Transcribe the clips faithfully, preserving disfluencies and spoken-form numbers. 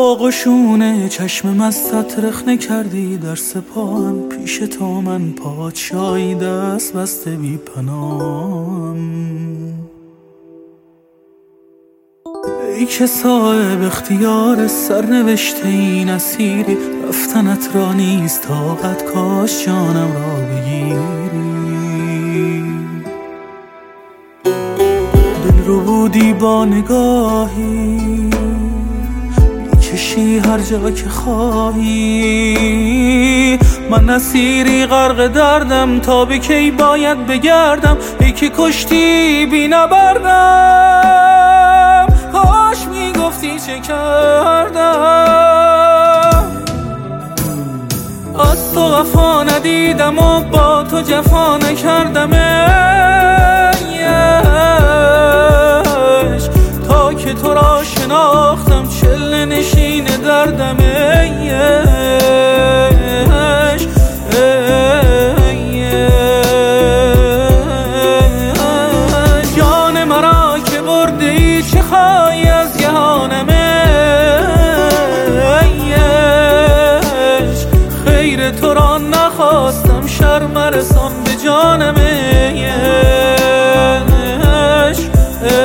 آغوشونه چشم مستت رخنه کردی در سپاهم، پیش تو من پادشاهی دست بسته بی پناهم. ای که صاحب اختیار سرنوشته این اسیری، رفتنت را نیست طاقت، کاش جانم را بگیری. دل رو بودی با نگاهی میکشی هر جا که خواهی، من اسیری غرق دردم، تا به کی باید بگردم. ای که کشتی بی نبردم، کاش میگفتی چه کردم. از تو وفا ندیدم و با تو جفا نکردم، ای عشق تا که تو را شناختم، چله نشین دردم. ای عشق جان مرا که برده ای، چه خواهی از جهانم؟ ای عشق خیر تو را نخواستم، شر مرسان به جانم. ای عشق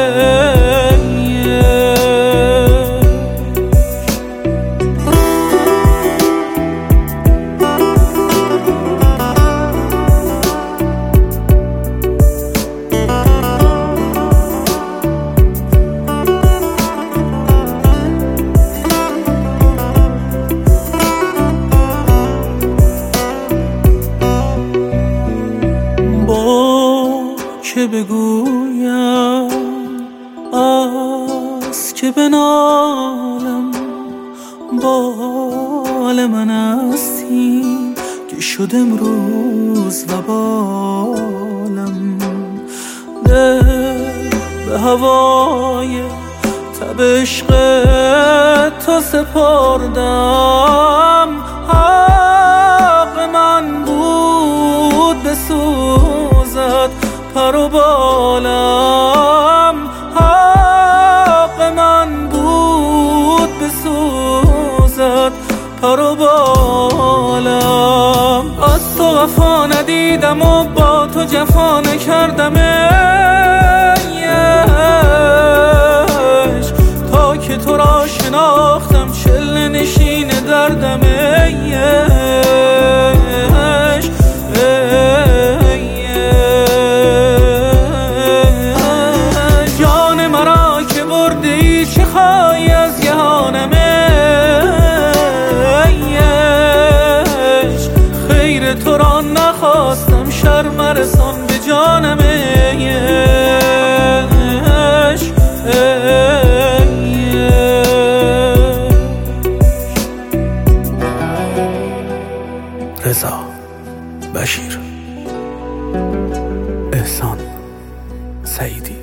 که بگویم از که بنالم، بال من هستی که شد امروز و بالم. دل به هوای تب عشق تو سپردم، حق من بود بسوزد پر و بالم، حق من بود بسوزد پر و بالم. از تو وفا ندیدم و با تو جفا نکردم، ای عشق تا که تو را شناختم، چله نشین دردم. ای عشق جان مرا که برده ای، چه خواهی از جهانم؟ ای عشق خیر تو را نخواستم، شر مرسان به جانم. ای عشق رضا بشیر، احسان سعیدی.